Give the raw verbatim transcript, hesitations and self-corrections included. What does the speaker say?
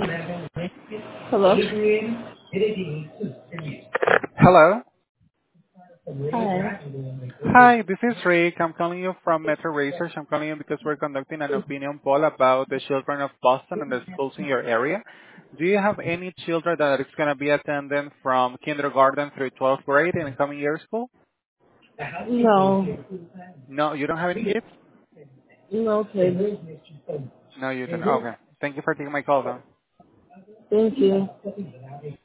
Hello? Hello. Hi. Hi, this is Rick. I'm calling you from Metro Research. I'm calling you because we're conducting an opinion poll about the children of Boston and the schools in your area. Do you have any children that is going to be attending from kindergarten through twelfth grade in the coming year school? No. No, you don't have any kids? No, please. No, you don't. Okay. Thank you for taking my call, though. Thank you.